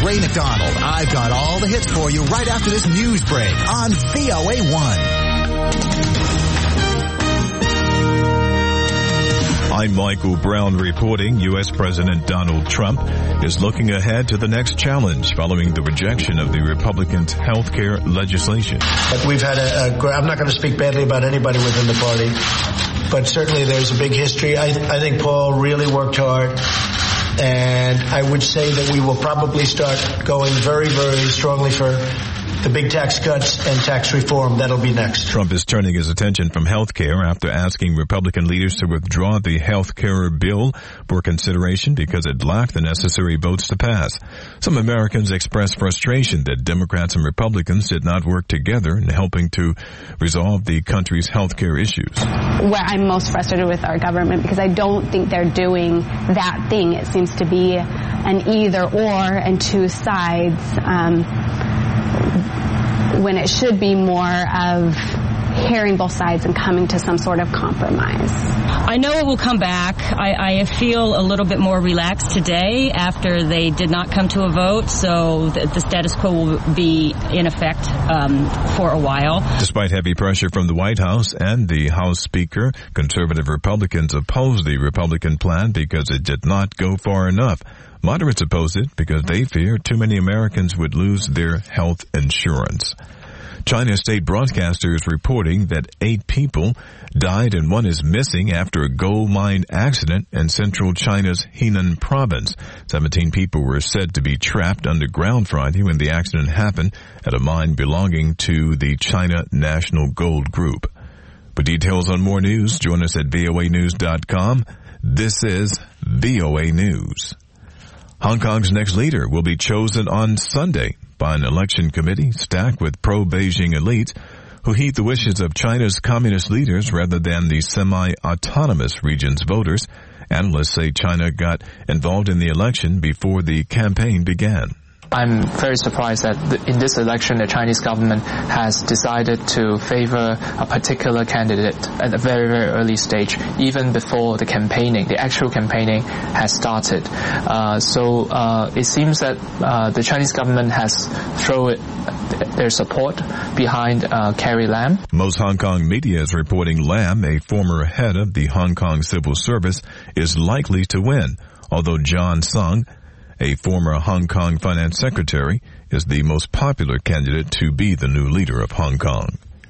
Ray McDonald. I've got all the hits for you right after this news break on VOA1. I'm Michael Brown reporting. U.S. President Donald Trump is looking ahead to the next challenge following the rejection of the Republicans' health care legislation. But we've had I'm not going to speak badly about anybody within the party, but certainly there's a big history. I think Paul really worked hard. And I would say that we will probably start going very, very strongly for the big tax cuts and tax reform. That'll be next. Trump is turning his attention from health care after asking Republican leaders to withdraw the health care bill for consideration because it lacked the necessary votes to pass. Some Americans expressed frustration that Democrats and Republicans did not work together in helping to resolve the country's health care issues. Where I'm most frustrated with our government because I don't think they're doing that thing. It seems to be an either or and two sides. When it should be more of hearing both sides and coming to some sort of compromise. I know it will come back. I feel a little bit more relaxed today after they did not come to a vote, so the status quo will be in effect for a while. Despite heavy pressure from the White House and the House Speaker, conservative Republicans opposed the Republican plan because it did not go far enough. Moderates oppose it because they fear too many Americans would lose their health insurance. China state broadcaster is reporting that 8 people died and 1 is missing after a gold mine accident in central China's Henan province. 17 people were said to be trapped underground Friday when the accident happened at a mine belonging to the China National Gold Group. For details on more news, join us at voanews.com. This is VOA News. Hong Kong's next leader will be chosen on Sunday by an election committee stacked with pro-Beijing elites who heed the wishes of China's communist leaders rather than the semi-autonomous region's voters. Analysts say China got involved in the election before the campaign began. I'm very surprised that in this election, the Chinese government has decided to favor a particular candidate at a very, very early stage, even before the campaigning. The actual campaigning has started. So it seems that the Chinese government has thrown their support behind Carrie Lam. Most Hong Kong media is reporting Lam, a former head of the Hong Kong Civil Service, is likely to win, although John Sung, a former Hong Kong finance secretary, is the most popular candidate to be the new leader of Hong Kong.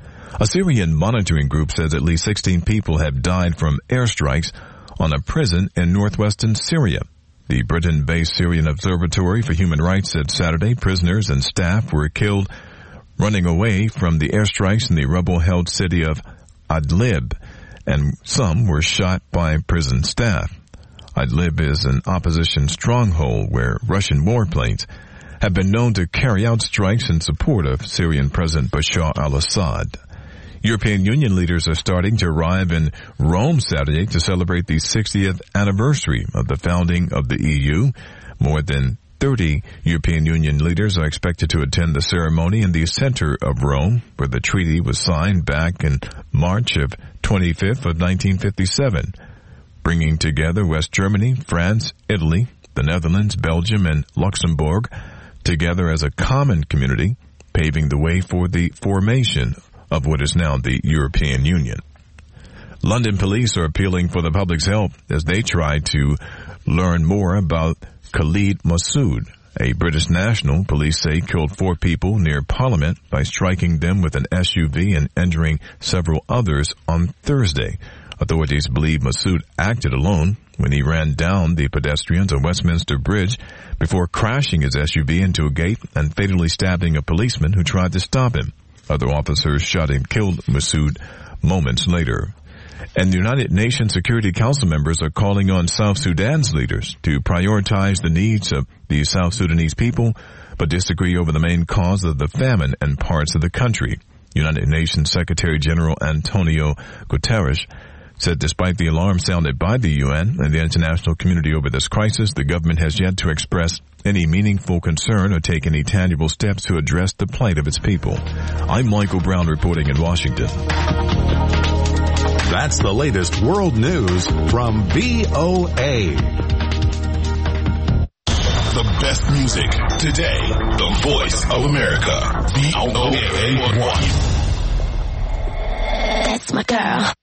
A Syrian monitoring group says at least 16 people have died from airstrikes on a prison in northwestern Syria. The Britain-based Syrian Observatory for Human Rights said Saturday prisoners and staff were killed running away from the airstrikes in the rebel-held city of Idlib, and some were shot by prison staff. Idlib is an opposition stronghold where Russian warplanes have been known to carry out strikes in support of Syrian President Bashar al-Assad. European Union leaders are starting to arrive in Rome Saturday to celebrate the 60th anniversary of the founding of the EU. More than 30 European Union leaders are expected to attend the ceremony in the center of Rome, where the treaty was signed back in March of 25th of 1957. Bringing together West Germany, France, Italy, the Netherlands, Belgium, and Luxembourg together as a common community, paving the way for the formation of what is now the European Union. London police are appealing for the public's help as they try to learn more about Khalid Masood, a British national police say killed 4 people near Parliament by striking them with an SUV and injuring several others on Thursday. Authorities believe Masood acted alone when he ran down the pedestrians on Westminster Bridge before crashing his SUV into a gate and fatally stabbing a policeman who tried to stop him. Other officers shot and killed Masood moments later. And the United Nations Security Council members are calling on South Sudan's leaders to prioritize the needs of the South Sudanese people, but disagree over the main cause of the famine in parts of the country. United Nations Secretary General Antonio Guterres said despite the alarm sounded by the UN and the international community over this crisis, the government has yet to express any meaningful concern or take any tangible steps to address the plight of its people. I'm Michael Brown reporting in Washington. That's the latest world news from VOA. The best music today. The voice of America. VOA1. That's my girl.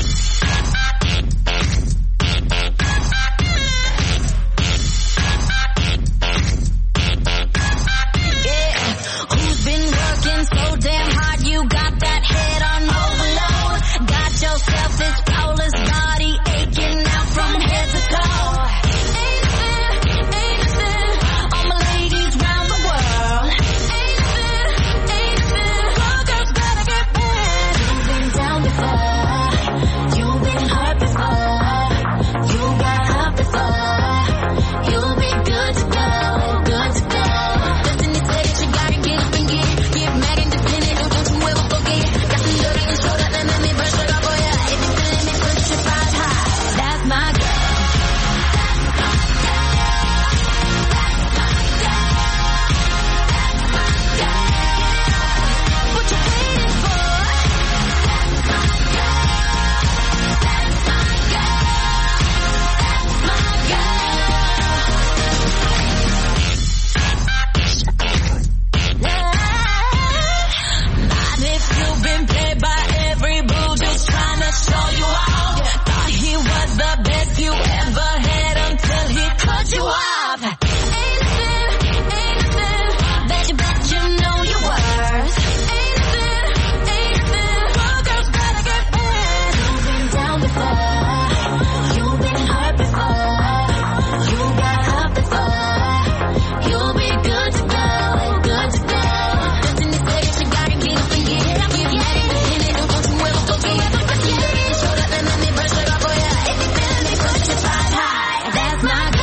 Who's been working so damn hard? You got that head on overload. Got yourself this flawless body aching out from head to toe. Ain't it? All my ladies round the world. Ain't it? All girls gotta get bad. You've been down before. You've been hurt before. You got hurt before. You'll be good to go. Good to go. Destiny said that you gotta get up and get mad independent. Don't you ever forget. Got some dirt on your shoulder and let me brush it off for ya. If you feeling me, push your pride high. That's my girl. What you waiting for? Not if you've been played by every boo just trying to show you off. Thought he was the best you ever had until he cut you off. Ain't bet you know your worth. Ain't all girls gotta get bad. You've been down before. You've been hurt before. You got hurt before. You'll be good to go. Good to go. Destiny said that you gotta get up and get mad independent. Don't you ever forget. Got some dirt on your shoulder and let me brush it off for ya. If you feeling me, push your pride high. That's my girl.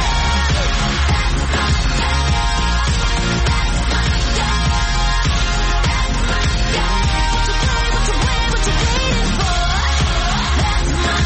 What you waiting for? That's my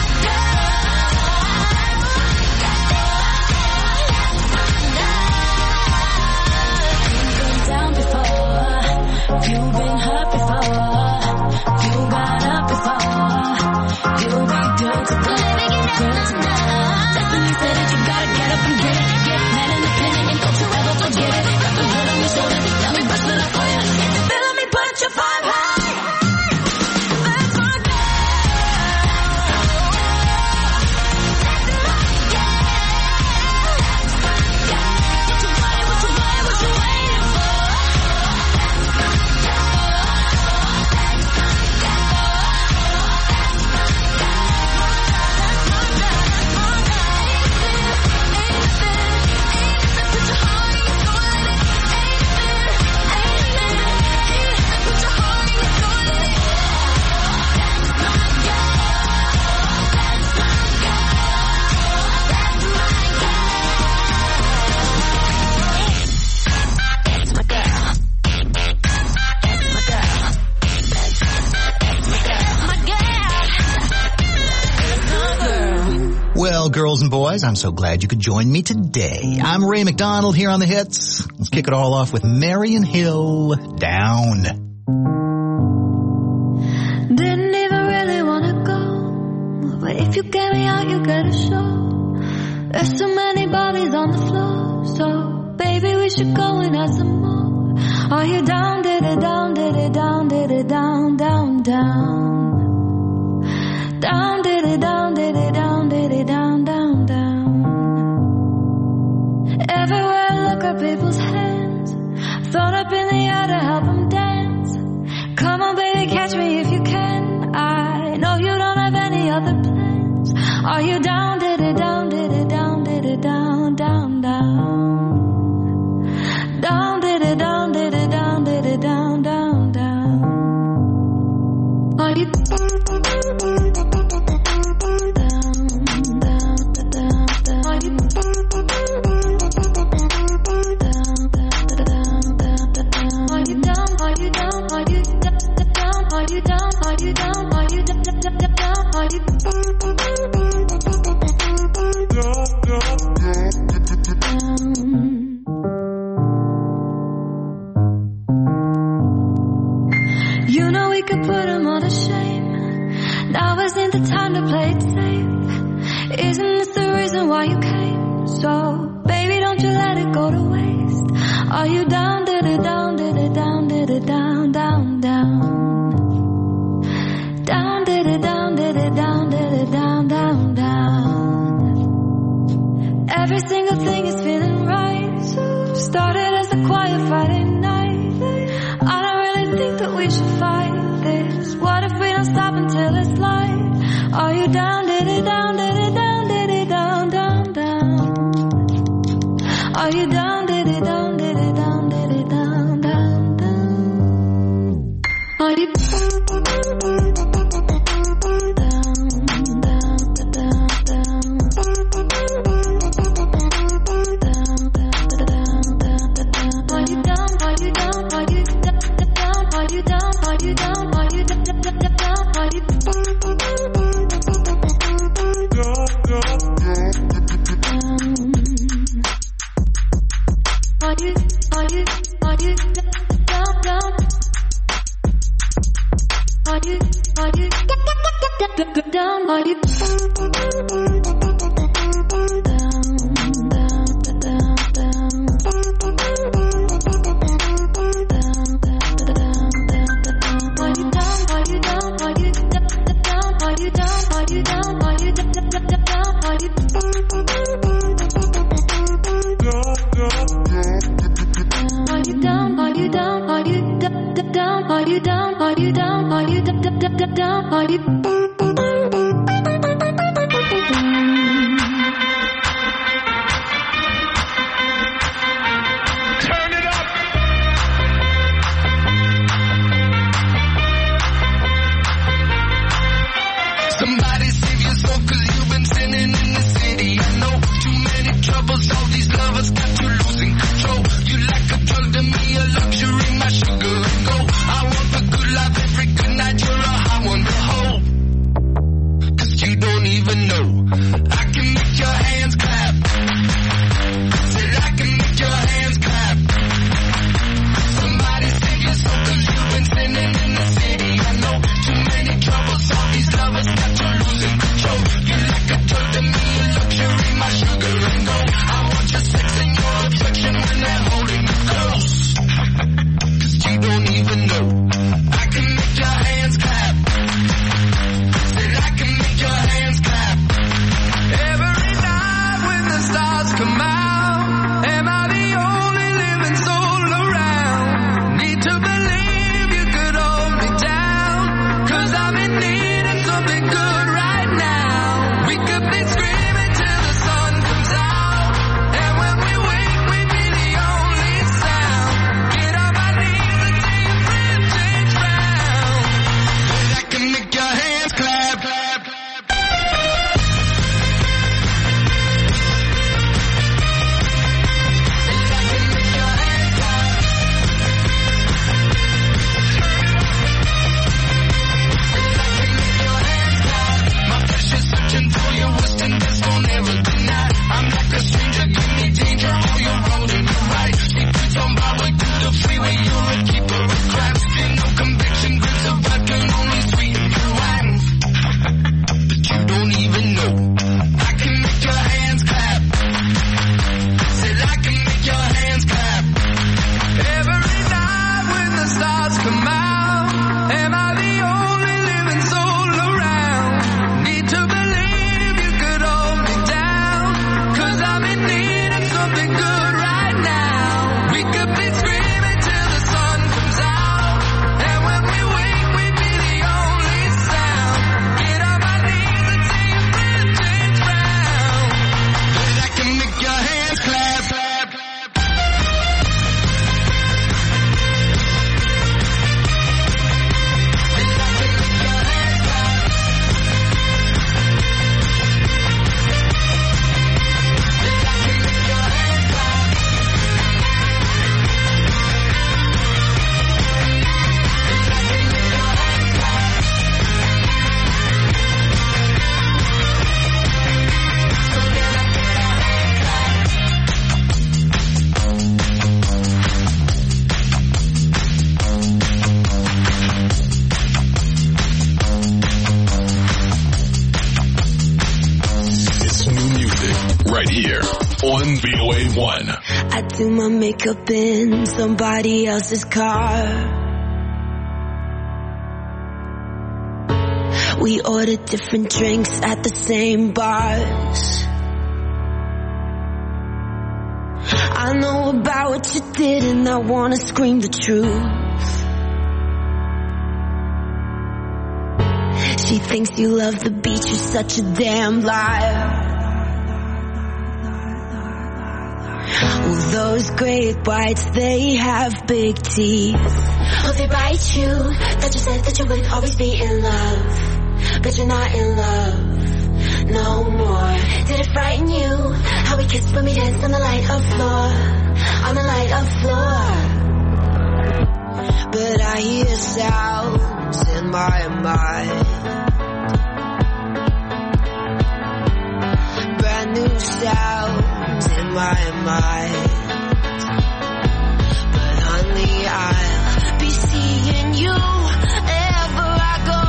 girl. You've been down before. You've been hurt before. You got up before. You'll be good to go. Good to go. Destiny said that you gotta get up and get it. Get mad independent and don't you ever forget it. Got some dirt on your shoulders. Let me brush it up for ya. If you feeling me, put your vibe high. That's my girl. What you waiting for? That's my girl. That's my girl. My girl. Well, girls and boys, I'm so glad you could join me today. I'm Ray McDonald here on The Hits. Let's kick it all off with Marion Hill, Down. Didn't even really wanna go, but if you get me out, you gotta show. There's too many bodies on the floor, so baby, we should go and have some more. Are you down, did it down, did it down, did it down, down, down. Down, did it down, did it down, did it down, down, down. Everywhere I look at people's hands, thrown up in the air to help them dance. Come on, baby, catch me if you can. I know you don't have any other plans. Are you down, did it down, did it down, did it down, down, down. Down, did it down, did it down, did it down, down, down. Are you down, down, down, down, down. Are you You know we could put them all to shame. Now isn't the time to play it safe. Isn't this the reason why you came? So, baby, don't you let it go to waste. Are you down, down, down, down, down, down? Down, down, down, down, down, down. Every single thing is feeling right. Started as a quiet Friday night. I don't really think that we should fight this. What if we don't stop until it's light? Are you down, down, down, down, down, down, down? Are you down, down, down, down, down, down, down? Are you down, are you right here on VOA1. I do my makeup in somebody else's car. We ordered different drinks at the same bars. I know about what you did and I wanna scream the truth. She thinks you love the beach, you're such a damn liar. Well, those great whites, they have big teeth. Oh, they bite you. Thought you said that you would always be in love, but you're not in love no more. Did it frighten you how we kissed when we danced on the light of floor, on the light of floor? But I hear sounds in my mind, brand new sounds in my mind. But honey, I'll be seeing you wherever I go.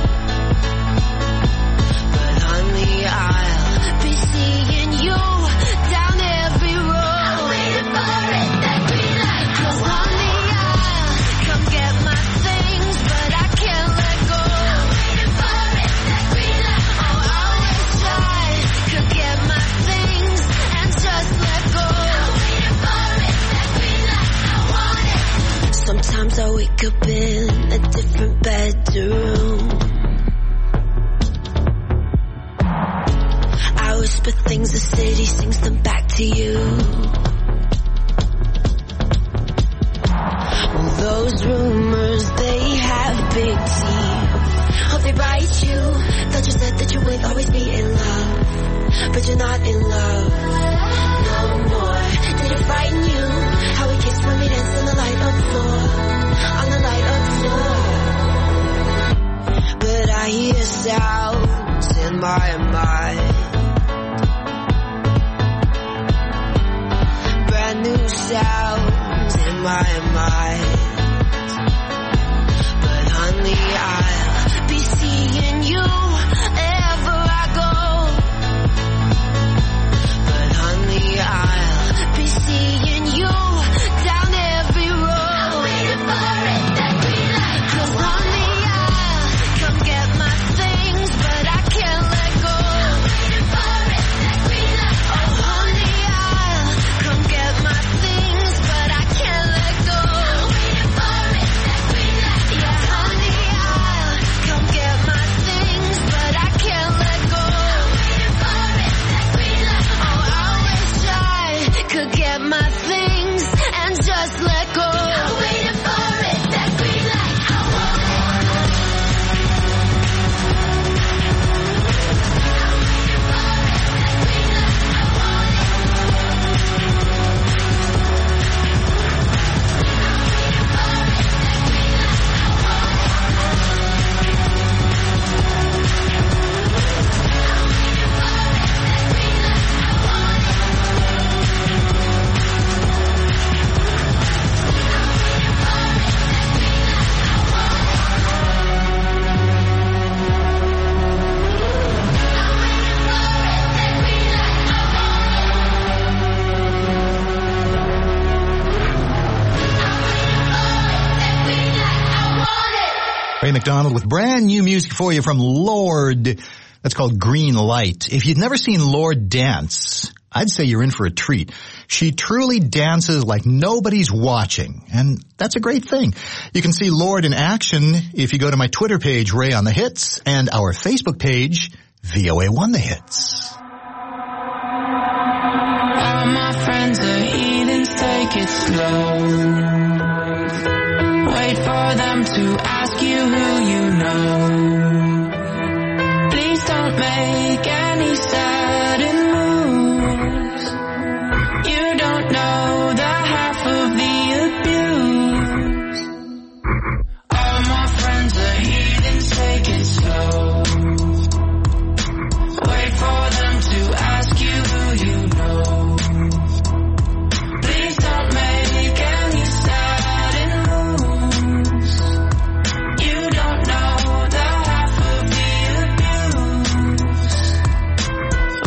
But honey, I'll be seeing you down every road. I'm waiting for it, that green light. 'Cause honey, I'll come get my things, but I can't let go. I'm waiting for it, that green light. Oh, I wish I could get my things and just let go. I'm waiting for it, that green light. I want it. Sometimes I wake up in a different bedroom. I whisper things the city sings them back to you. Well, those rumors, they have big teeth. Oh, they bite you. Thought you said that you would always be in love, but you're not in love no more. Did it frighten you how we kissed when we danced on the light of floor, on the light of floor? But I hear sounds in my mind, brand new sounds in my mind. But honey, I'll be seeing you wherever I go. But honey, I'll be seeing you down every road. I'm waiting for it, that green light. 'Cause honey, I'll come get my things, but I can't let go. I'm waiting for it, that green light. Oh, honey, I'll come get my things, but I can't let go. I'm waiting for it, that green light. Yeah, honey, I'll come get my things, but I can't let go. I'm waiting for it, that green light. Oh, I wish I could get my things and just let go. I'm waiting for it, that green light. I want it. Ray McDonald with brand new music for you from Lorde. That's called Green Light. If you've never seen Lorde dance, I'd say you're in for a treat. She truly dances like nobody's watching, and that's a great thing. You can see Lorde in action if you go to my Twitter page, Ray on the Hits, and our Facebook page, VOA1 The Hits. All my friends are heathens, take it slow. Wait for them to ask you who you know. Please don't make any sudden moves. You don't know the half of the abuse. All my friends are heathens, take it slow. Wait for them to ask you who you know. Please don't make any sudden moves. You don't know the half of the abuse.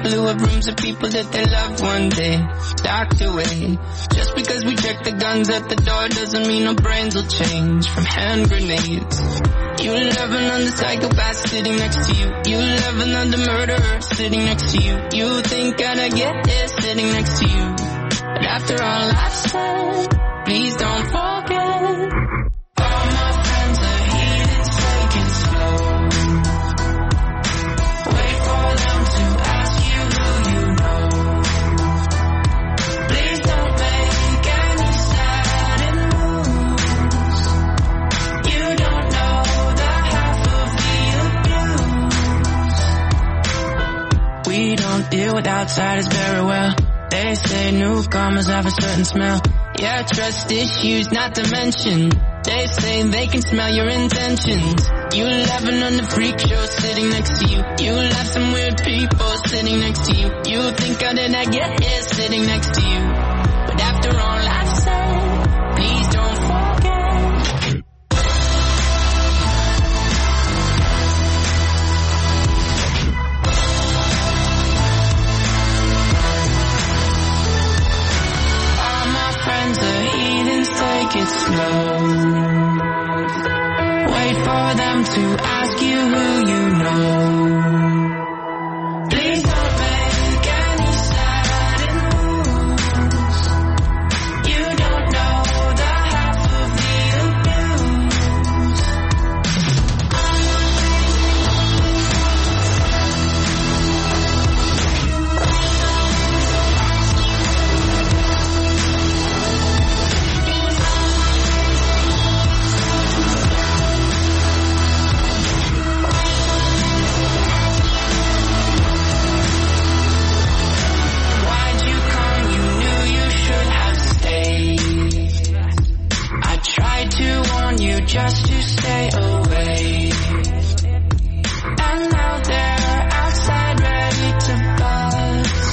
people who have rooms of people that they loved one day locked away. Just because we check the guns at the door doesn't mean our brains will change from hand grenades. You love another psychopath sitting next to you. You love another murderer sitting next to you. You think I'd get here sitting next to you. But after all I've said, please don't forget. All my friends are heathens, take it slow. Wait for them to ask you who you know. Please don't make any sudden moves. You don't know the half of the abuse. We don't deal with outsiders very well. They say newcomers have a certain smell. Yeah, trust issues not to mention. They say they can smell your intentions. You laughing on the freak show sitting next to you. You laugh some weird people sitting next to you. You think how did I get here sitting next to you. But after all I've said, please don't forget. Take it slow. Wait for them to ask you who you know. Please don't make any sudden moves. You don't know the half of the abuse. Just to stay away. And now they're outside ready to bust.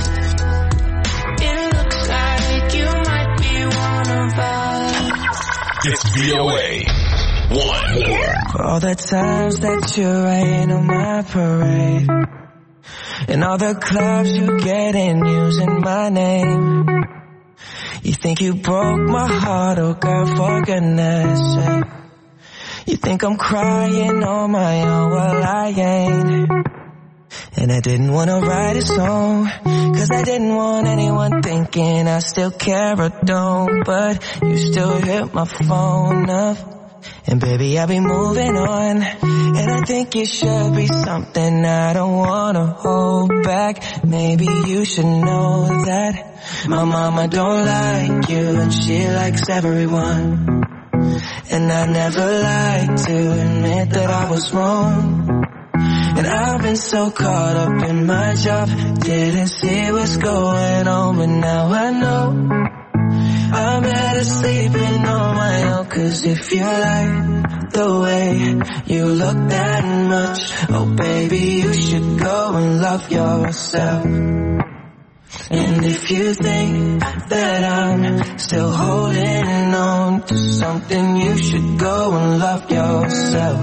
It looks like you might be one of us. It's VOA 1. For all the times that you rain on my parade, and all the clubs you get in using my name. You think you broke my heart, oh girl, for goodness sake. You think I'm crying on my own, well I ain't. And I didn't wanna write a song, cause I didn't want anyone thinking I still care or don't. But you still hit my phone up, and baby I'll be moving on. And I think it should be something I don't wanna hold back. Maybe you should know that my mama don't like you, and she likes everyone. And I never like to admit that I was wrong. And I've been so caught up in my job, didn't see what's going on. But now I know I'm better sleeping on my own. Cause if you like the way you look that much, oh baby you should go and love yourself. And if you think that I'm still holding on to something, you should go and love yourself.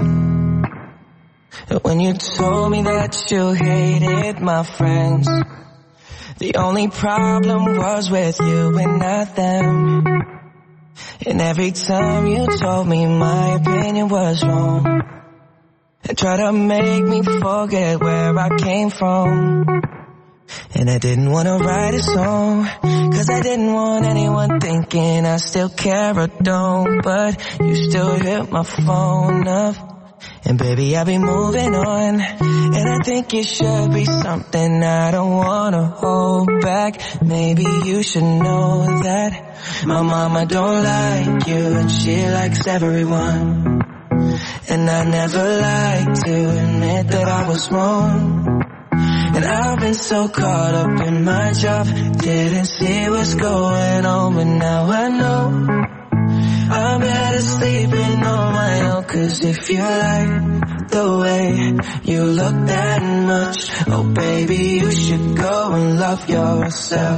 When you told me that you hated my friends, the only problem was with you and not them. And every time you told me my opinion was wrong, and tried to make me forget where I came from. And I didn't wanna write a song, cause I didn't want anyone thinking I still care or don't. But you still hit my phone up, and baby I'll be moving on. And I think it should be something I don't wanna hold back. Maybe you should know that my mama don't like you, and she likes everyone. And I never like to admit that I was wrong. And I've been so caught up in my job, didn't see what's going on. But now I know I'm better sleeping on my own. Cause if you like the way you look that much, oh baby you should go and love yourself.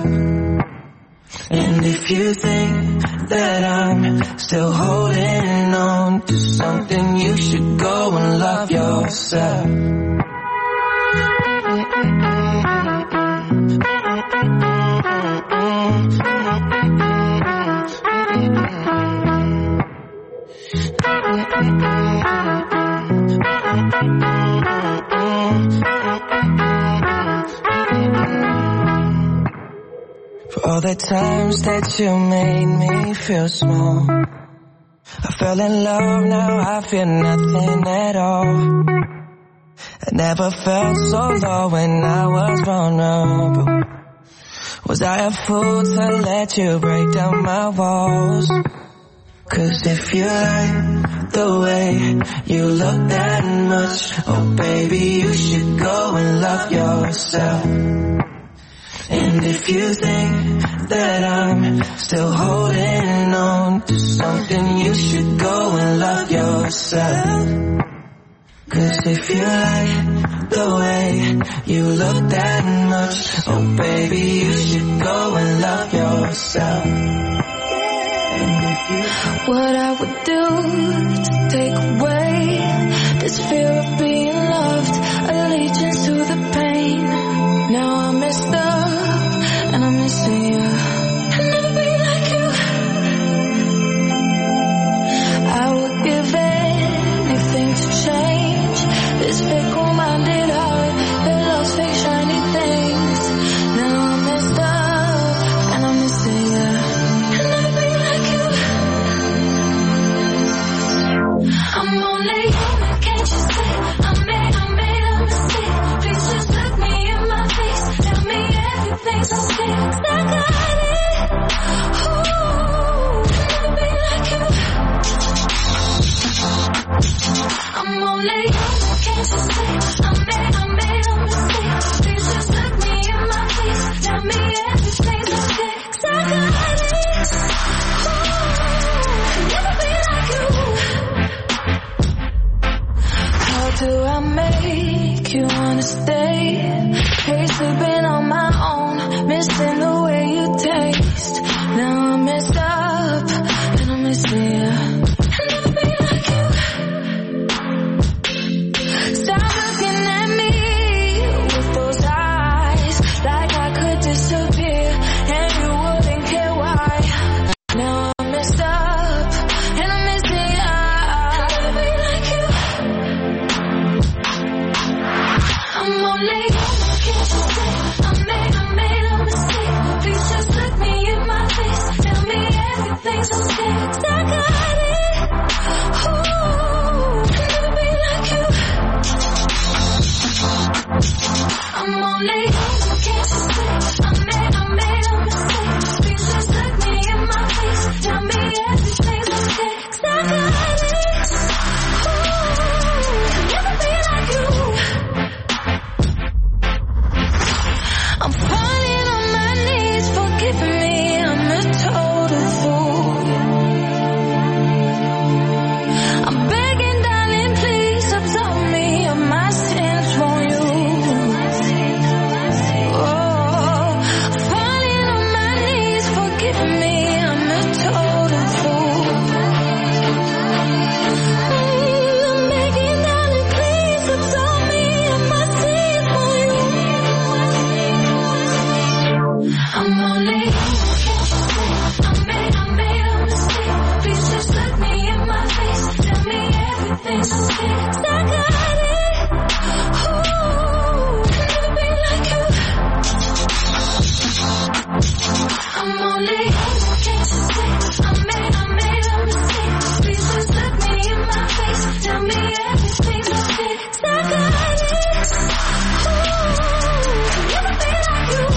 And if you think that I'm still holding on to something, you should go and love yourself. the times that you made me feel small. I fell in love, now I feel nothing at all. I never felt so low when I was vulnerable. Was I a fool to let you break down my walls? 'Cause if you like the way you look that much, oh baby, you should go and love yourself. And if you think that I'm still holding on to something, you should go and love yourself. 'Cause if you like the way you look that much, oh baby, you should go and love yourself. What I would do to take away this fear of being loved, allegiance to the pain. Now I'm messed up and I'm missing you. I'll never be like you. I would give anything to change this fickle-minded heart that loves fake shiny things. Now I'm messed up and I'm missing you. I'll never be like you. I'm only human, can't you see? I made a mistake. Please just look me in my face. Tell me everything's okay. 'Cause I got it. Ooh, I'll never be like you. I'm only human, can't you see? I made a mistake. Please just look me in my face. Tell me everything's okay. 'Cause I got it. Ooh, I'll never be like you. How do I make you wanna stay? Hate sleeping on my own, missing the way you taste. Now I'm messed up and I'm missing you. I'll never be like you. Stop looking at me with those eyes, like I could disappear and you wouldn't care why. Now I'm messed up and I'm missing you. I'll never be like you. I'm only human, can't you see? I made a mistake. Please just look me in my face. Tell me everything's okay. 'Cause I got it. Ooh, I'll never be like you. I'm only human, can't you see? I made a mistake. Please just look me in my face. Tell me everything's okay. 'Cause I got it. Ooh, I'll never be like you. I'm falling on my knees, forgive me, I'm a total fool. I'm begging, darling, please absolve me of my sins, won't you? Oh, falling on my knees, forgive me, I'm a total fool. I'm begging, darling, please absolve me of my sins, won't you? I'm only human, can't you see? I made a mistake. Please just look me in my face. Tell me everything's okay. 'Cause I got it. Ooh, I'll never be like you. I'm only human, can't you see? I made a mistake. Please just look me in my face. Tell me everything's okay. 'Cause I got it. Ooh, I'll never be like you.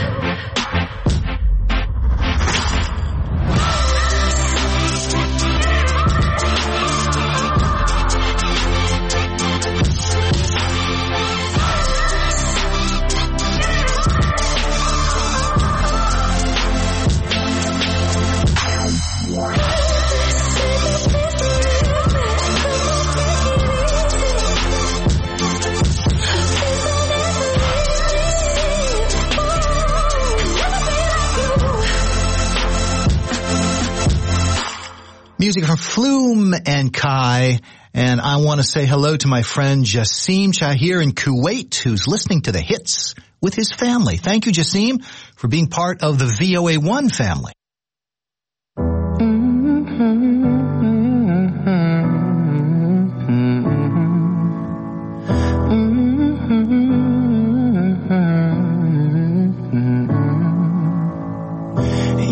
Music from Flume and Kai. And I want to say hello to my friend Jassim Shahir in Kuwait, who's listening to the hits with his family. Thank you, Jassim, for being part of the VOA1 family.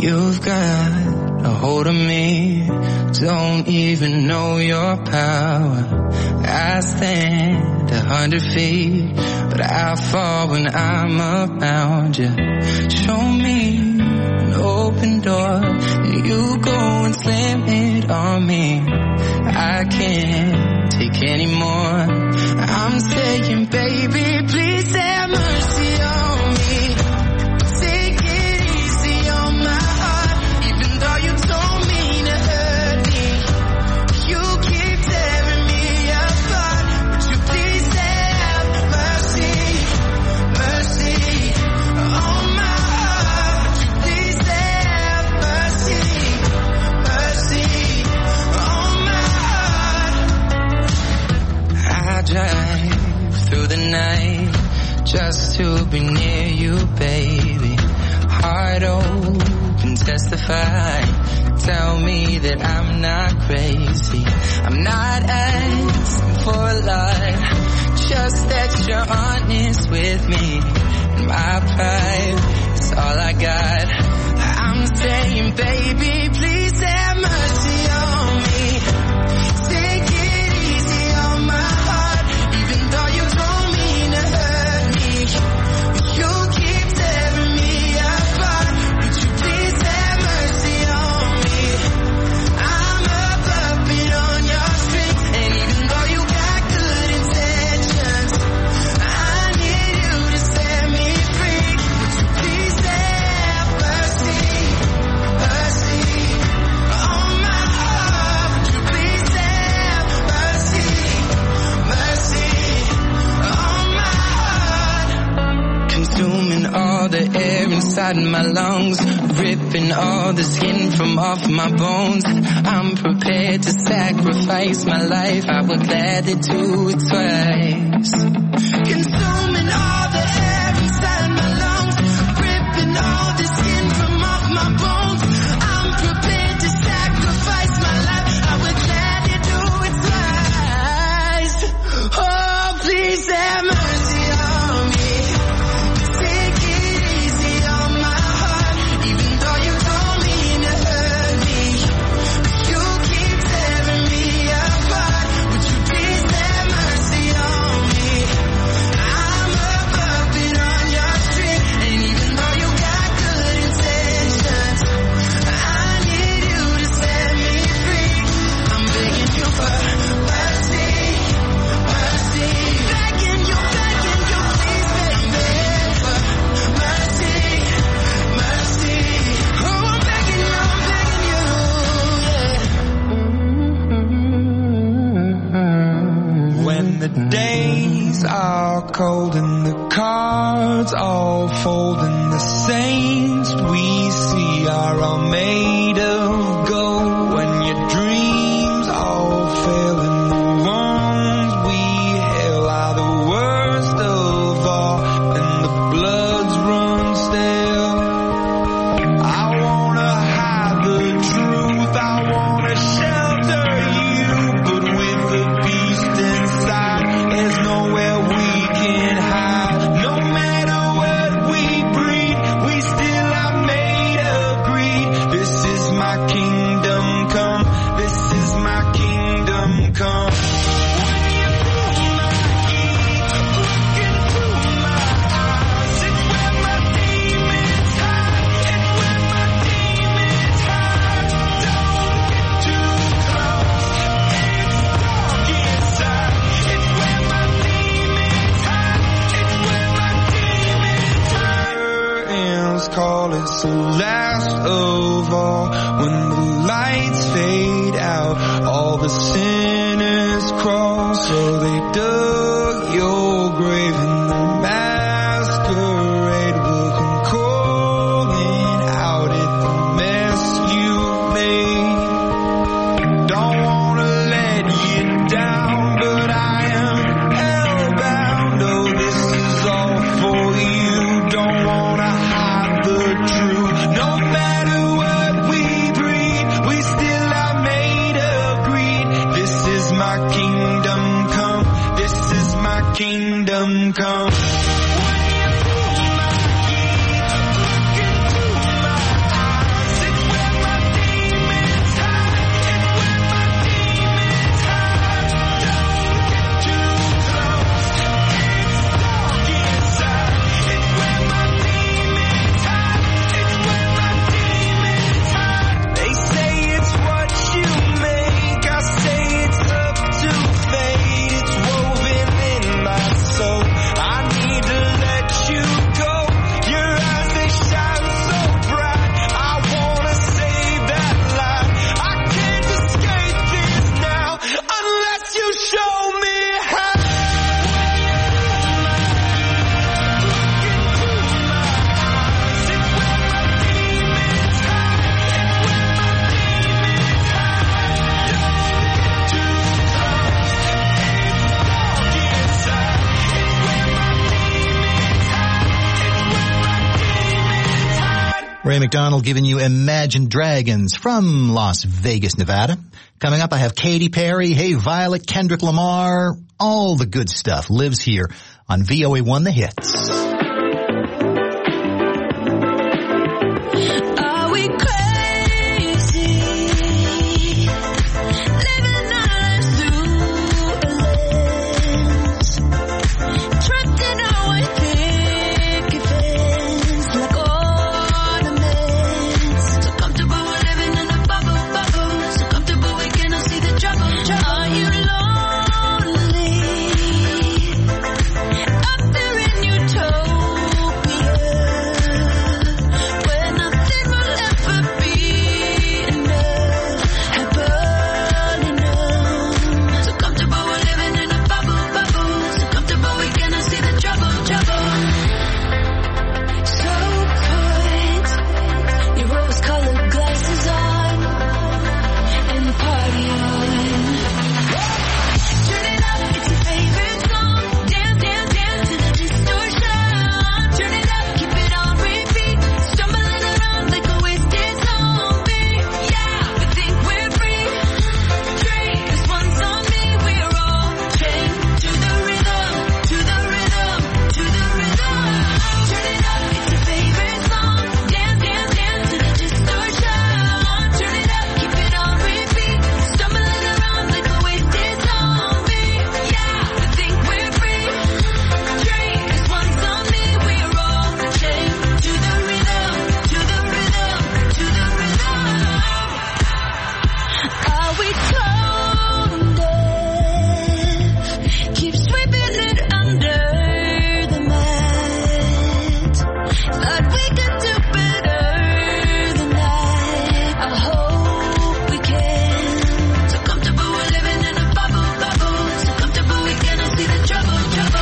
You've got a hold of me, don't even know your power. I stand 100 feet, but I fall when I'm around you. Show me an open door, and you go and slam it on me. I can't take any more. I'm saying, baby, please have mercy on me. Take it easy on my heart, even though you don't mean to hurt me. You keep tearing me apart, but you please have mercy, mercy on my heart. But you please have mercy, mercy on my heart. I drive through the night just to be near you, baby. Heart open, testify. Tell me that I'm not crazy. I'm not asking for a lot, just that you're honest with me. And my pride is all I got. I'm saying, baby, please have mercy on me. Take it easy on my heart, even though you don't mean to hurt me. You keep tearing me apart, would you please have mercy on me? I'm a puppet on your string, and even though you got good intentions, I need you to set me free. Would you please have mercy, mercy on my heart? Would you please have mercy, mercy on my heart? Consuming all the air inside my lungs, ripping all the skin from off my bones. I'm prepared to sacrifice my life, I would gladly do it twice. Consuming all the air inside my lungs, ripping all the skin from off my bones. I'm prepared to sacrifice my life, I would gladly do it twice. Oh, please have mercy on me. Take it easy on my heart, even though you don't mean to hurt me. You keep tearing me apart, would you please have mercy on me? I'm a puppet on your string, and even though you got good intentions, I need you to set me free. I'm begging you for mercy, mercy. Begging you, please, baby, for mercy, mercy. Oh, I'm begging you, When the days are cold and the cards all fold and the saints we see are all made of gold, when your dreams all fail and the ones we hail are the worst of all and the bloods run stale. I wanna hide the truth, I wanna shelter you, but with the beast inside, there's nowhere we can hide. No matter what we breed, we still are made of greed. This Ray McDonald giving you Imagine Dragons from Las Vegas, Nevada. Coming up, I have Katy Perry, Hey Violet, Kendrick Lamar. All the good stuff lives here on VOA1 The Hits. Are we crazy? Living our lives through a lens. Trapped in our white picket fence like ornaments. So comfortable we're living in a bubble. So comfortable we cannot see the trouble. Are you lonely? Up there in utopia, where nothing will ever be enough, happen enough. So comfortable we're living in a bubble. So comfortable we cannot see the trouble. So put your rose-colored glasses on and party on. Turn it up, it's your favorite song. Dance to the distortion. Turn it up, keep it on repeat. Stumbling around like a wasted zombie. Yeah, we think we're free. Drink, 'cause once on me, we're all chained to the rhythm, to the rhythm, to the rhythm. Turn it up, it's your favorite song. Dance to the distortion. Turn it up, keep it on repeat. Stumbling around like a wasted zombie. Yeah, we think we're free. Drink, 'cause once on me, we're all chained to the rhythm, to the rhythm, to the rhythm. Are we tone deaf? Keep sweeping it under the mat. Thought we could do better than that. I hope we can. So comfortable we're living in a bubble. So comfortable we cannot see the trouble.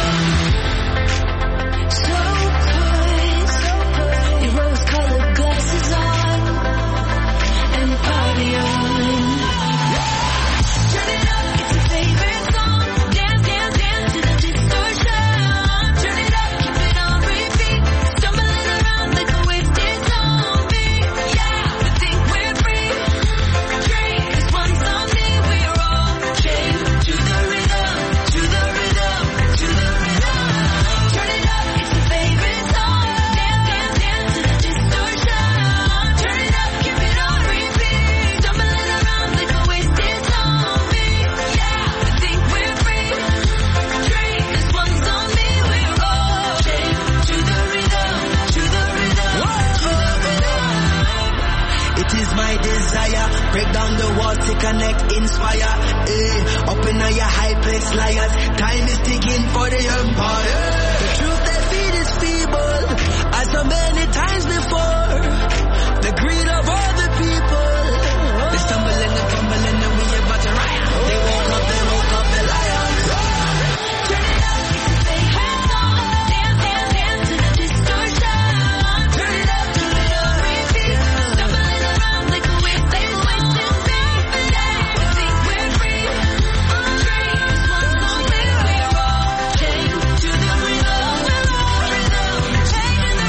So put your rose-colored glasses on and party on. Turn it up, it's your favorite song. Dance to the distortion. Turn it up, keep it on repeat. Stumbling around like a wasted zombie. Yeah, we think we're free. Drink, 'cause once on me, we're all chained to the rhythm, to the rhythm, to the rhythm. Turn it up, it's your favorite song. Dance to the distortion. Turn it up, keep it on repeat. Stumbling around like a wasted zombie. Yeah, we think we're free. Drink, 'cause once on me, we're all chained to the rhythm, to the rhythm, to the rhythm. It is my desire, break down the walls to connect, inspire. Up in your high place, liars. Time is ticking for the empire. The truth they feed is feeble, as so many times before. The greed of all the people. They stumbling and fumbling and we about to riot. They woke up, the lions. Turn it up, it's your favorite song. Dance to the distortion. Turn it up, keep it on repeat. Stumbling around like a wasted beat. Yeah, we think we're free. Drink, 'cause once on me, we're all chained to the rhythm, chained to the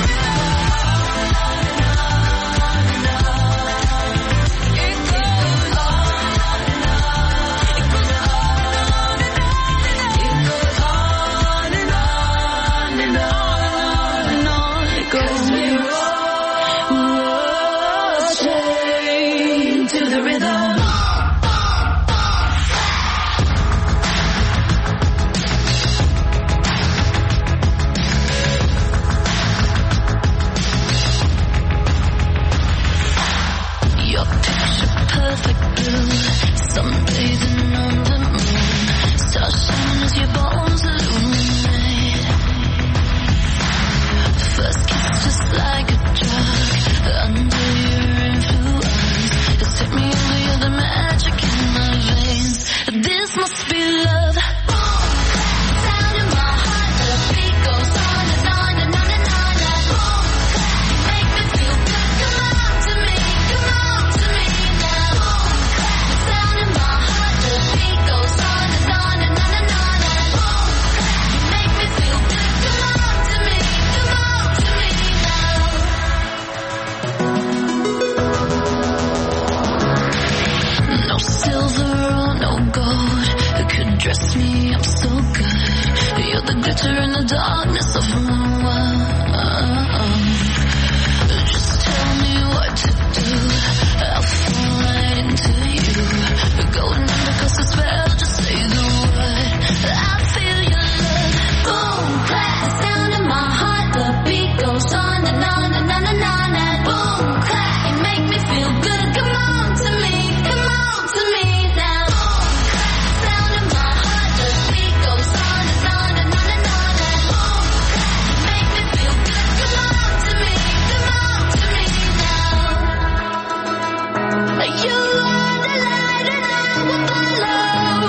You are the light and I will follow.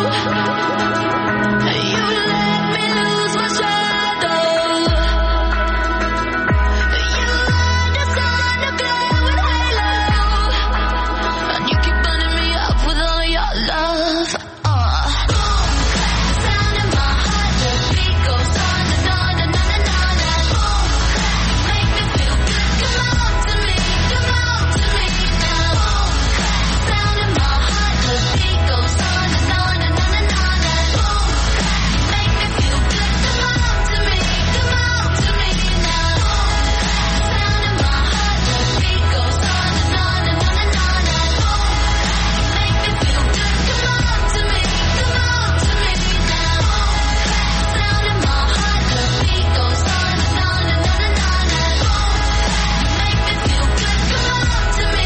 You let me lose my shadow. You are the sun to glow with halo. And you keep burning me up with all your love. Sound in my heart, the beat goes on and on and on and on and on. Make me feel good, come on to me now. Sound in my heart, the beat goes on and on and on and on and on. Make me feel good, come on to me now. Sound in my heart, the beat goes on and on and on and on and on. Make me feel good, come on to me now. Sound in my heart, the beat goes on and on and on and on and on. Make me feel good, come on to me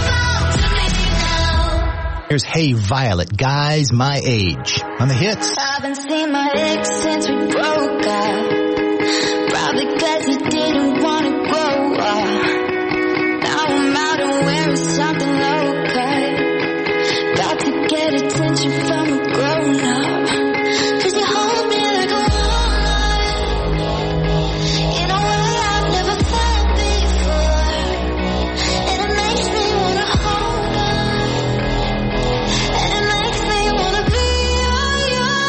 now. Here's Hey Violet, Guys My Age on the hits. Haven't seen my ex since we broke up. Probably 'cause he didn't want to grow up. Now I'm out and wearing something low cut. Got to get attention from a grown up. 'Cause you hold me like a woman in a way I've never felt before. And it makes me wanna hold on. And it makes me wanna be all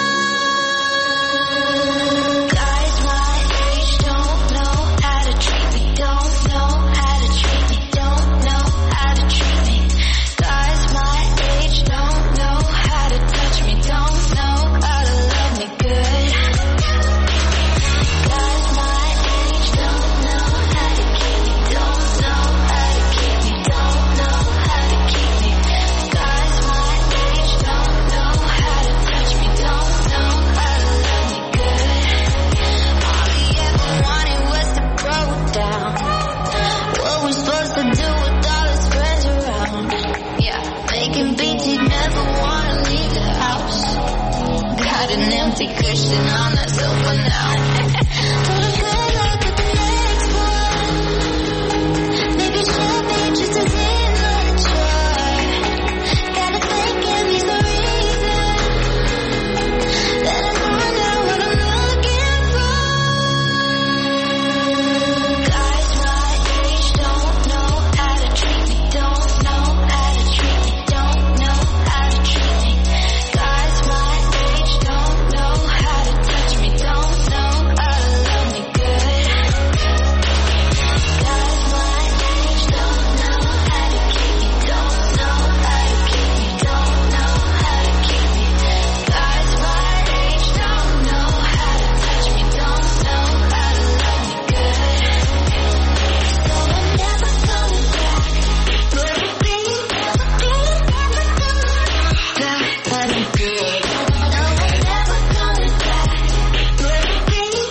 yours. Guys my age don't know how to treat me. Don't know how to treat me. Don't know how to treat me. Guys my age don't know how to touch me. Don't know how to love me good. Guys my age don't know how to keep me. Don't know how to keep me. Don't know how to keep me. Guys my age don't know how to touch me. Don't know how to love me good. All he ever wanted was to grow down. What we supposed to do with all his friends around? Yeah, making beats, he'd never wanna leave the house. Got an empty cushion on that sofa now. But I'm good luck with the next one. Maybe she'll be just as immature. Gotta think if he's the reason that I find out what I'm looking for. Guys my age don't know how to treat me. Don't know how to treat me. Don't know how to treat me. Guys my age don't know how to touch me. Don't know how to love me good. Guys my age don't know how to keep me. Don't know how to keep me. Don't know how to keep me. Guys my age don't know how to touch me. Don't know how to love me good. So I'm never coming back. But I'm good. No, I'm never coming back. But I'm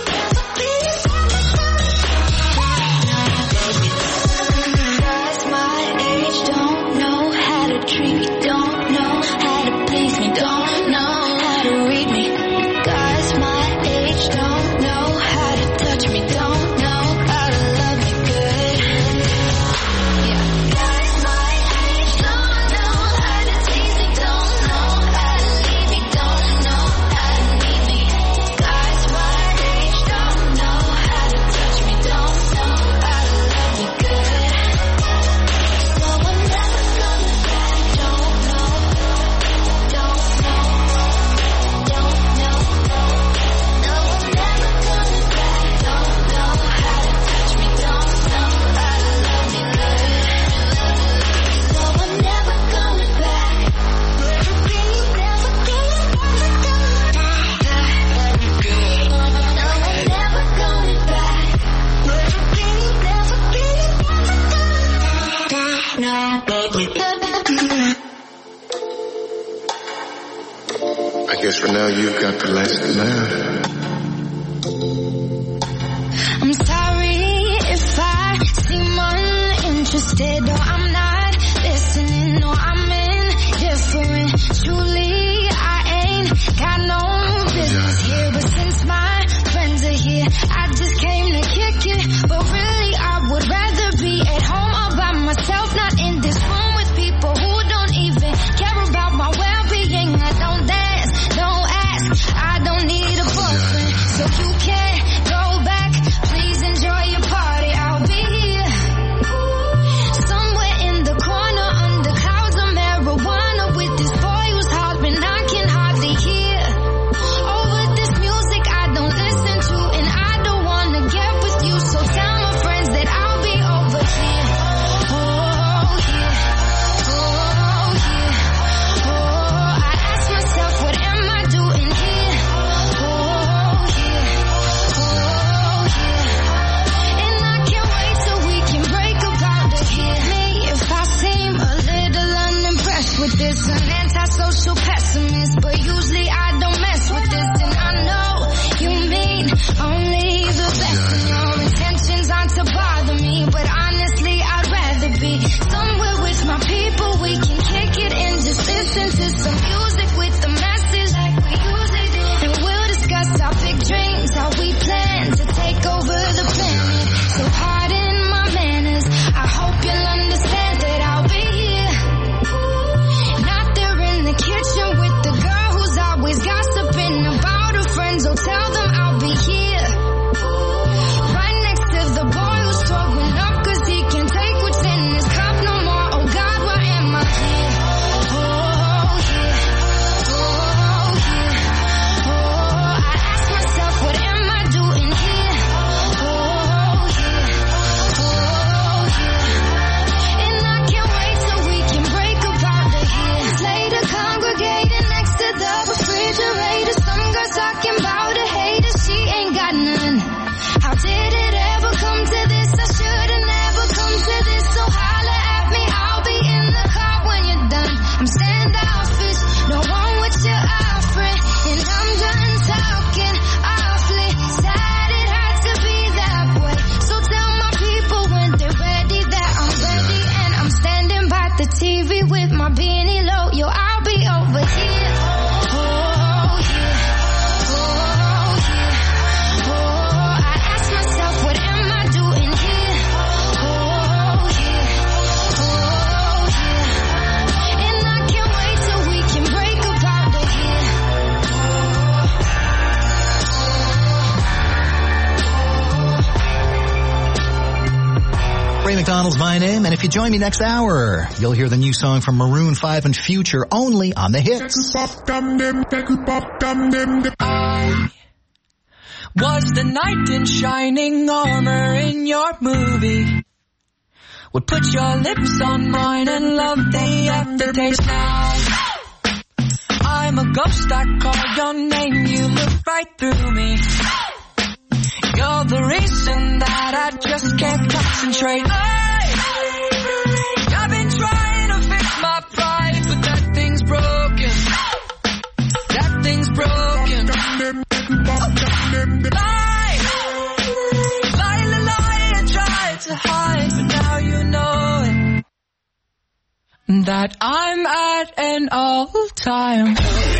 Guys my age don't know how to treat me. Don't know how to please me. Don't know how to read me. Guys my age don't know how to touch me. Don't know how to love me good. Yeah. Guys my age don't know how to tease me. Don't know how to leave me. Don't know how to need me. Guys my age don't know how to touch me. Don't know how to love me good. So I'm never coming back. Don't know. Don't know. Don't know. No, I'm never coming back. Don't know how to touch me. Don't know how to love me good. So I'm never coming back. Never coming back. No, I'm never coming back. I guess for now you've got the last laugh. I'm sorry if I seem uninterested or I'm not listening or I'm indifferent. Truly, I ain't got no business here, but since my friends are here, I just came to kick it. But really, I would rather be at home all by myself, not in this room with people who don't this, an antisocial pessimist, but usually I don't mess with this, and I know you mean only the best. And your intentions aren't to bother me, but honestly I'd rather be somewhere with my people. We can kick it and just listen to some music with the message like we usually do, and we'll discuss our big dreams, how we plan to take over the planet. So pardon my manners, I hope you'll understand that I'll be here, not there in the kitchen with the girl who's always gossiping about her friends. Oh, tell them I'll be here, right next to the boy who's struggling up 'cause he can't take what's in his cup no more. Oh God, why am I here? Oh yeah, oh yeah, oh, I ask myself, what am I doing here? Oh yeah, oh yeah, and I can't wait till we can break up out of here. Later congregating next to the refrigerator, some girl talking about a hater, she ain't got none. How did it ever come to this? I should've never come to this, so holla at me, I'll be in the car when you're done. I'm standoffish, don't want what you're offering, and I'm done talking awfully sad. It had to be that way, so tell my people when they're ready that I'm ready, and I'm standing by the TV with my beanie low. Yo, I'll be over here. Oh yeah, oh yeah, oh, I ask myself, what am I doing here? Oh yeah, oh yeah, and I can't wait till we can break up out of here. Ray McDonald's my name, and if you join me next hour, you'll hear the new song from Maroon 5 and Future only on the hits. Was the knight in shining armor in your movie? Would put your lips on mine and love the aftertaste now. I'm a ghost, I call your name, you look right through me. You're the reason that I just can't concentrate. I've been trying to fix my pride, but that thing's broken. That thing's broken. Lie, I tried to hide, but now you know it. That I'm at an all-time.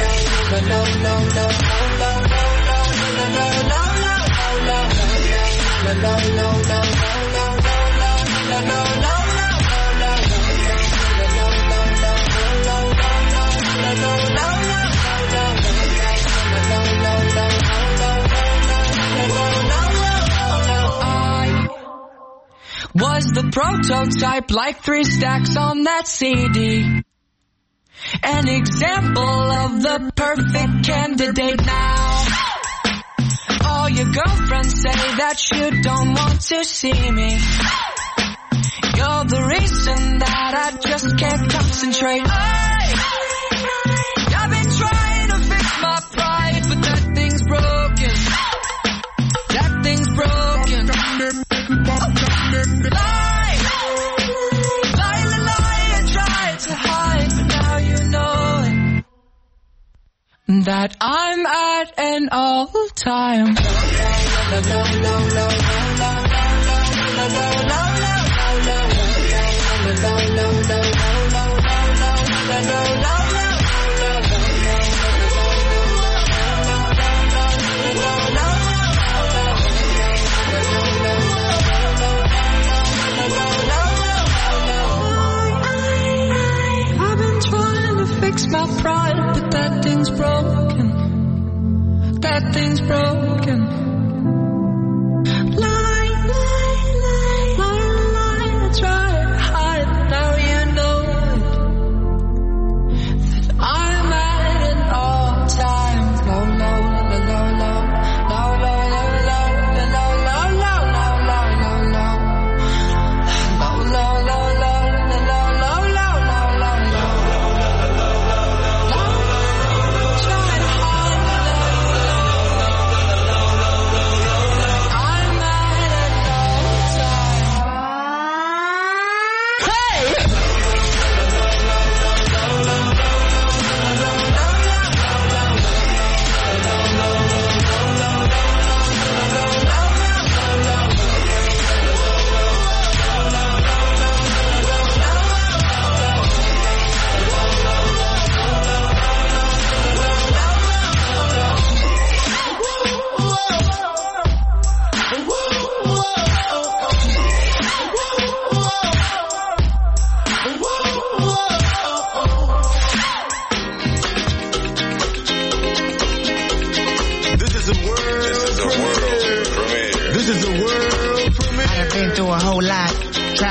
Was the prototype like 3 stacks on that CD? An example of the perfect candidate now. All your girlfriends say that you don't want to see me. You're the reason that I just can't concentrate. I've been trying to fix my pride, but that thing's broken. That thing's broken. Lie, I tried to hide, but now you know it. That I'm at an all-time. I've been trying to fix my pride, but that thing's broken. That thing's broken. Lie, I try to hide, now you know it. That I'm at an all-time low.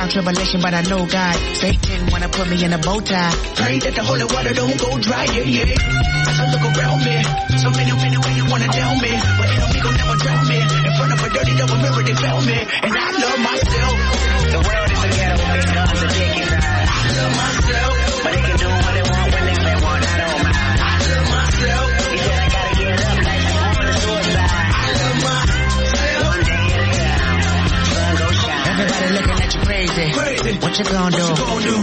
tribulation, but I know God. Satan wanna put me in a bow tie. Pray that the holy water don't go dry, yeah. As I look around me, so many you wanna down me, but enemy gon' never drown me. In front of a dirty double mirror, they found me, and I love myself. The world is a ghetto, big guns and dick inside. I love myself, but they can do what they want whenever they want. I don't mind. I love myself. He said I gotta get up like before the suicide. I love myself. One day at a time, sun go shine. Everybody looking at you crazy. What you gonna do?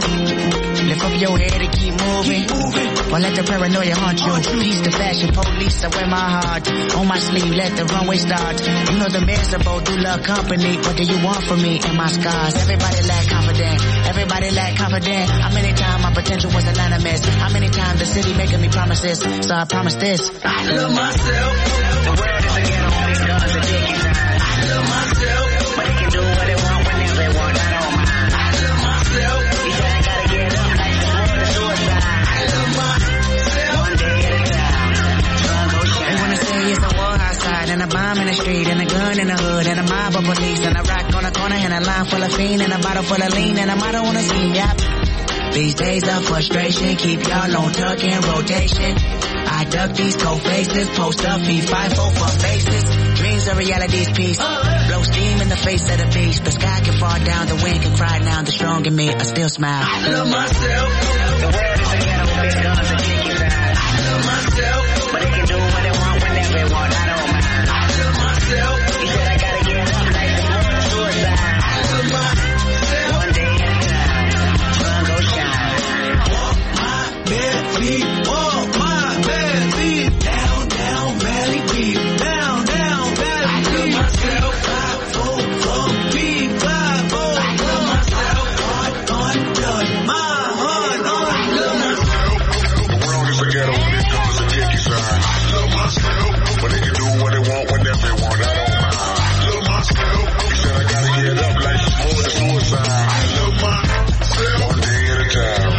Lift up your head and keep moving. Or let the paranoia haunt you. Peace the fashion police, I wear my heart on my sleeve, let the runway start. You know the miserable do love company. What do you want from me and my scars? Everybody lack confidence. Everybody lack confidence. How many times my potential was a line of mess? How many times the city making me promises? So I promise this. I love myself. The world is a ghetto, big guns and dick inside. I love myself. But they can do what they want whenever they want. I don't mind. I love myself. He said I gotta get up like before the suicide. I love myself. One day at a time, sun go shine. They wanna say it's a war outside, and a bomb in the street, and a gun in the hood, and a mob of police, and a rock on the corner, and a line full of fiend, and a bottle full of lean, and a motto on the scene, yep. These days of frustration keep y'all on tuck in rotation. I duck these cold faces, post up, feed 5-4 for faces. Dreams are reality's piece. Blow steam in the face of the beast. The sky can fall down, the wind can cry now. The strong in me, I still smile. I love myself. The world is a ghetto, big guns and dick inside. I love myself. But they can do what they want whenever they want. I don't mind. I love myself. He said I gotta get up like before the suicide. I love myself. One day at a time, sun go shine. Walk my bare feet, walk my bare feet. Down, down, valley deep. Down, down, valley deep. I love myself. 5-4 from deep. 5-4. I love myself. Heart on blood. My heart on blood. The world is a ghetto when it comes to dick inside. I love myself. But they can do what they want whenever they want. I don't mind. I love myself. He said I gotta get up like before the suicide. I love myself. One day at a time.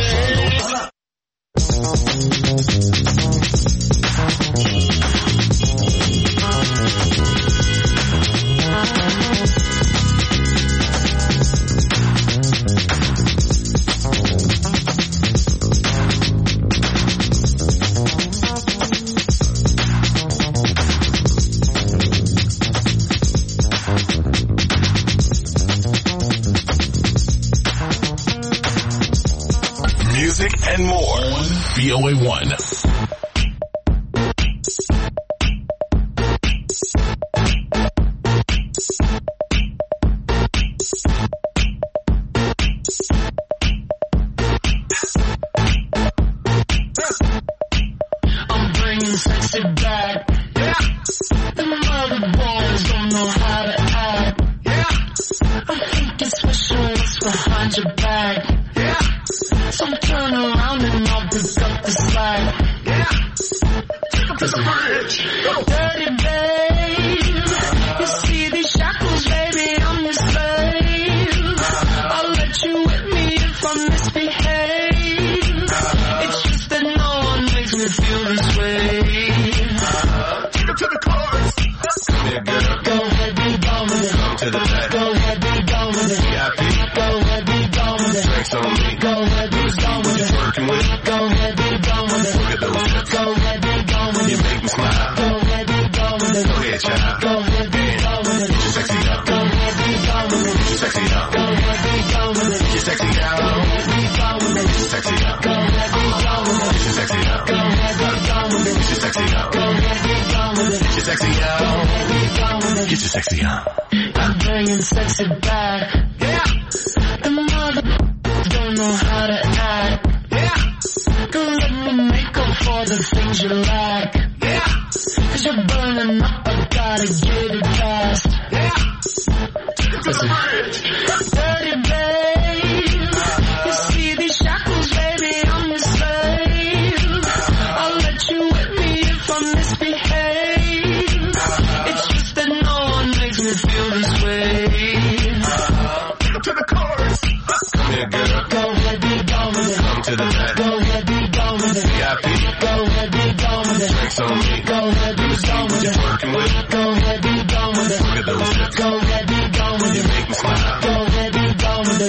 Music and more on VOA1. I'm bringing sexy back. Yeah. And the other boys don't know how to act. Yeah. I think it's special what's behind your back. Yeah. So turn around and I'll pick up the slack. Yeah. Take up to the bridge. Dirty babe. You see these shackles, baby, I'm your slave. I'll let you whip me if I misbehave. It's just that no one makes me feel this way. Take it to the chorus. Yeah, girl. Go ahead, be gone with it. Come to the back. Go ahead, be gone with it. VIP. Go ahead, be gone with it. Drinks on me. Go ahead, be gone with it. Working with. Go ahead, be gone with it. Look at those hips. Go ahead, be gone with it. You make me smile. Go ahead, be gone with it. Go ahead, child. Go ahead, be gone with it. Get your sexy up. Go ahead, be gone with it. Get your sexy up. Go ahead, be gone with it. Get your sexy out. Go ahead, be gone with it. Get your sexy up. Go ahead, be gone with it. Get your sexy up. Go ahead, be gone with it. Get your sexy up. Go ahead, be gone with it. Get your sexy up. Go ahead, be gone with it. Get your sexy up. I'm bringing sexy back. Yeah. The mother don't know how to act. Yeah. Go let me make up for the things you lack. Yeah. Cause you're burning up, I gotta get it fast. Yeah. Listen. Dirty babe. You see these shackles, baby, I'm your slave. I'll let you whip me if I misbehave. It's just that no one makes me feel this way. Take up to the chorus. Come here, girl. Go ahead, be gone with it. Come to the back. Go ahead, be gone with it. VIP. Go ahead, be gone with it. Drinks on me. Go ahead, be gone with it. Working with. Go ahead, be gone with it. Look at those hips. Go ahead, be gone with You it. make me smile. Go ahead, be gone with it.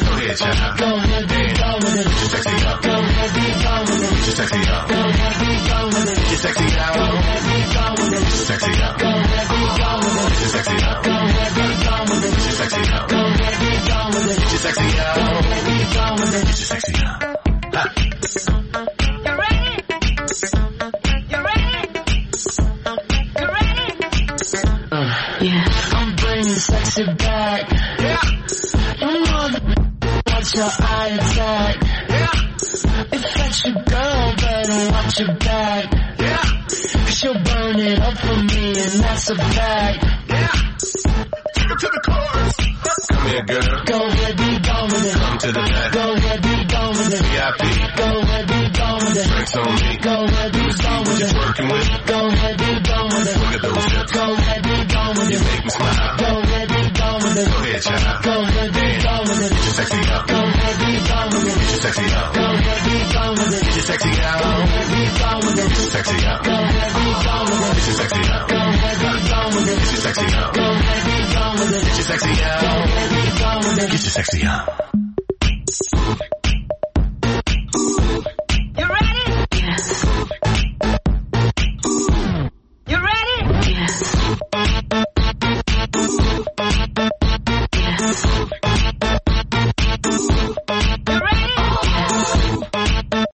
I'm bringing sexy back. You know watch your eye attack. If that's your girl, better watch your back. Cause she'll burn it up for me, and that's a fact. Take it to the chorus. Come here, girl. Go ahead, be gone with it. Come to the back. Go ahead, be gone with it. VIP. Go ahead, be gone with it. Drinks on me. Go ahead, be gone with it. Working with. Go ahead, be gone with it. Look at those hips. Go ahead, be gone with it. You make me smile. Go ahead, be gone with it. Go ahead, child. Go ahead, be gone with it. Get your sexy out. Go ahead, be gone with it. Get your sexy out. Go ahead, be gone with it. Get your sexy out. Go ahead, be gone with it. Get your sexy out. Go ahead, be gone with it. Get your sexy out. Go ahead, be gone with it. Get your sexy out. Go ahead, be gone with it. Get your sexy out. Go ahead, be gone with it. Get your sexy out.